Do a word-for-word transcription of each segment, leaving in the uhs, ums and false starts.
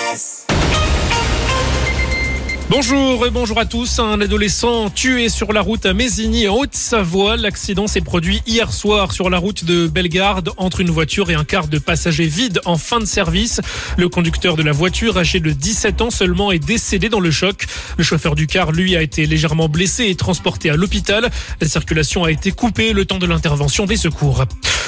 Express. Bonjour et bonjour à tous. Un adolescent tué sur la route à Mésigny en Haute-Savoie. L'accident s'est produit hier soir sur la route de Bellegarde entre une voiture et un car de passagers vide en fin de service. Le conducteur de la voiture, âgé de dix-sept ans seulement, est décédé dans le choc. Le chauffeur du car, lui, a été légèrement blessé et transporté à l'hôpital. La circulation a été coupée le temps de l'intervention des secours.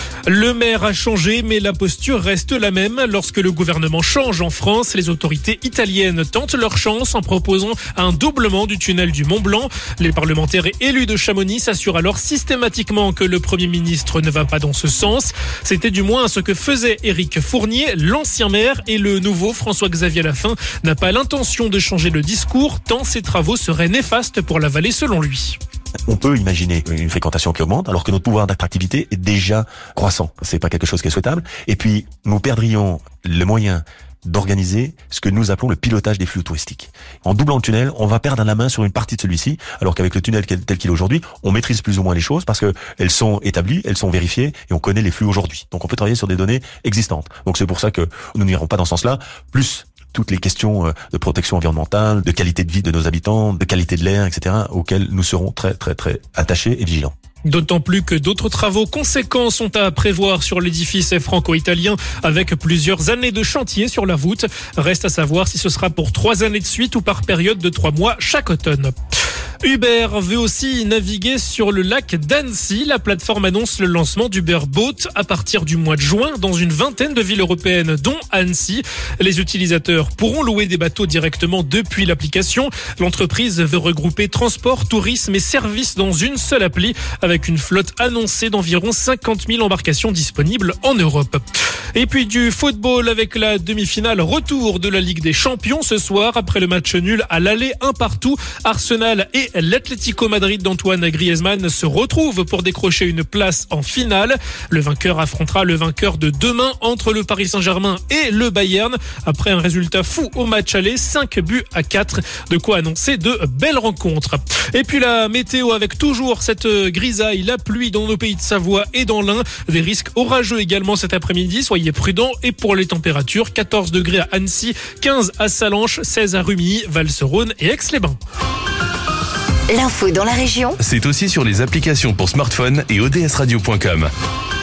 Le maire a changé, mais la posture reste la même. Lorsque le gouvernement change en France, les autorités italiennes tentent leur chance en proposant un doublement du tunnel du Mont-Blanc. Les parlementaires et élus de Chamonix s'assurent alors systématiquement que le Premier ministre ne va pas dans ce sens. C'était du moins ce que faisait Éric Fournier, l'ancien maire, et le nouveau François-Xavier Lafin n'a pas l'intention de changer le discours tant ces travaux seraient néfastes pour la vallée selon lui. On peut imaginer une fréquentation qui augmente alors que notre pouvoir d'attractivité est déjà croissant. C'est pas quelque chose qui est souhaitable. Et puis, nous perdrions le moyen d'organiser ce que nous appelons le pilotage des flux touristiques. En doublant le tunnel, on va perdre la main sur une partie de celui-ci, alors qu'avec le tunnel tel qu'il est aujourd'hui, on maîtrise plus ou moins les choses parce que elles sont établies, elles sont vérifiées et on connaît les flux aujourd'hui. Donc on peut travailler sur des données existantes. Donc c'est pour ça que nous n'irons pas dans ce sens-là. Plus toutes les questions de protection environnementale, de qualité de vie de nos habitants, de qualité de l'air, et cetera, auxquelles nous serons très très très attachés et vigilants. D'autant plus que d'autres travaux conséquents sont à prévoir sur l'édifice franco-italien avec plusieurs années de chantier sur la voûte. Reste à savoir si ce sera pour trois années de suite ou par période de trois mois chaque automne. Uber veut aussi naviguer sur le lac d'Annecy. La plateforme annonce le lancement d'Uber Boat à partir du mois de juin dans une vingtaine de villes européennes, dont Annecy. Les utilisateurs pourront louer des bateaux directement depuis l'application. L'entreprise veut regrouper transport, tourisme et services dans une seule appli avec une flotte annoncée d'environ cinquante mille embarcations disponibles en Europe. Et puis du football avec la demi-finale retour de la Ligue des Champions ce soir après le match nul à l'aller un partout. Arsenal et l'Atlético Madrid d'Antoine Griezmann se retrouvent pour décrocher une place en finale. Le vainqueur affrontera le vainqueur de demain entre le Paris Saint-Germain et le Bayern. Après un résultat fou au match aller, cinq buts à quatre. De quoi annoncer de belles rencontres. Et puis la météo avec toujours cette grisaille, la pluie dans nos pays de Savoie et dans l'Ain. Des risques orageux également cet après-midi. Soyez prudents. Et pour les températures, quatorze degrés à Annecy, quinze à Sallanches, seize à Rumilly, Val-Serone et Aix-les-Bains. L'info dans la région, c'est aussi sur les applications pour smartphone et o d s radio point com.